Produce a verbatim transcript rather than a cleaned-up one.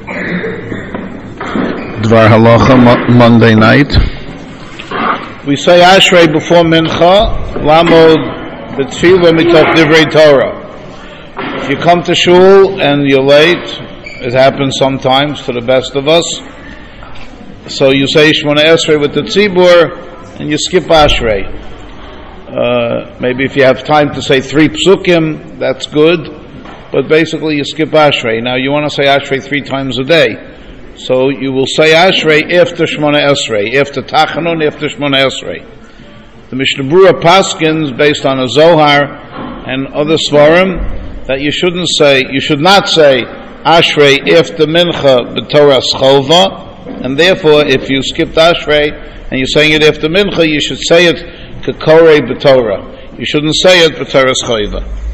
Dvar Halacha, Mo- Monday night. We say Ashrei before Mincha, Lamod B'Tfilah Mitoch Divrei Torah. If you come to shul and you're late, it happens sometimes to the best of us, so you say Shemona Esrei with the Tzibur and you skip Ashrei. Uh, maybe if you have time to say three psukim, that's good, but basically you skip Ashrei. Now you want to say Ashrei three times a day. So you will say Ashrei after Shemona Esrei, after Tachanun, after Shemona Esrei. The Mishnah Berurah paskins, based on a Zohar and other Svarim, that you shouldn't say, you should not say Ashrei after Mincha b'Torah Scholva, and therefore if you skipped Ashrei and you're saying it after Mincha, you should say it K'korei b'Torah. You shouldn't say it b'Torah Scholva.